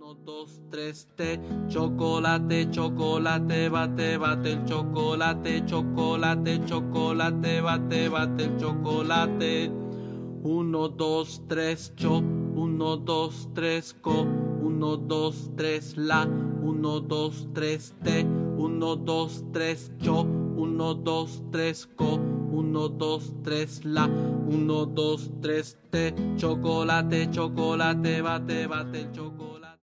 1, 2, 3, té, chocolate, chocolate, bate, bate el chocolate, chocolate, chocolate, bate, bate el chocolate. 1, 2, 3, 1, 2, 3, 1, 2, 3, la, 1, 2, 3, té, 1, 2, 3, 1, 2, 3, 1, 2, 3, la, 1, 2, 3, té, chocolate, chocolate, bate, bate el chocolate.